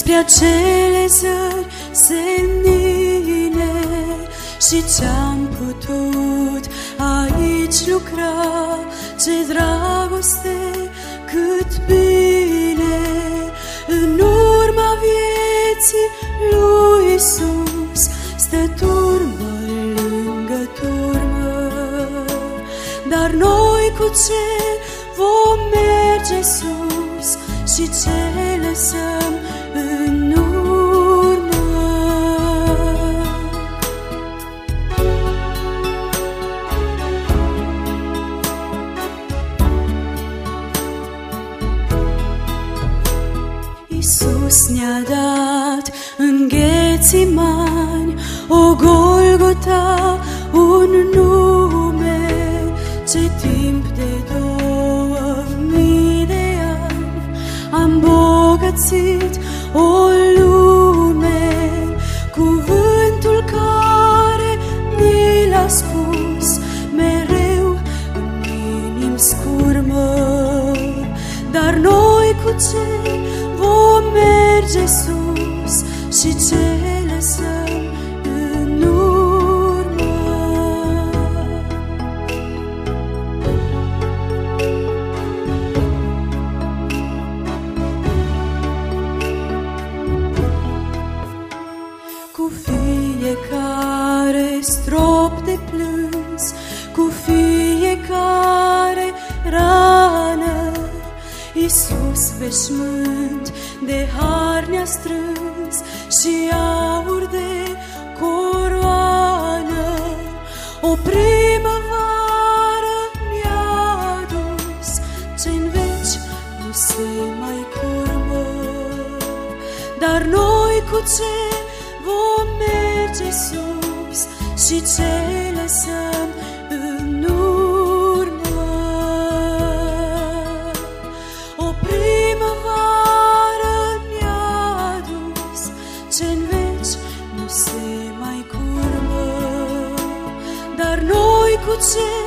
spre acele zări senine și ce-am putut aici lucra, ce dragoste, cât bine, în urma vieții lui Iisus stă turmă lângă turmă. Dar noi cu ce vom merge sus și ce lăsăm în urmă? Iisus ne-a dat în Ghețimani o Golgota, un nume ce timp de 2000 de ani am bogățit o lume. Cuvântul care ni l-a spus mereu în inim scurmă. Dar noi cu ce vom merge sus și ce lăsăm în urmă? Cu fiecare strop de plâns, cu fiecare rană, Iisus veșmânt de har ne-a strâns și aur de coroană. O primăvară ne-a adus ce-n veci nu se mai curmă. Dar noi cu ce vom merge sus și ce lăsăm în urmă? O primăvară ne-a adus ce-n veci nu se mai curmă. Dar noi cu ce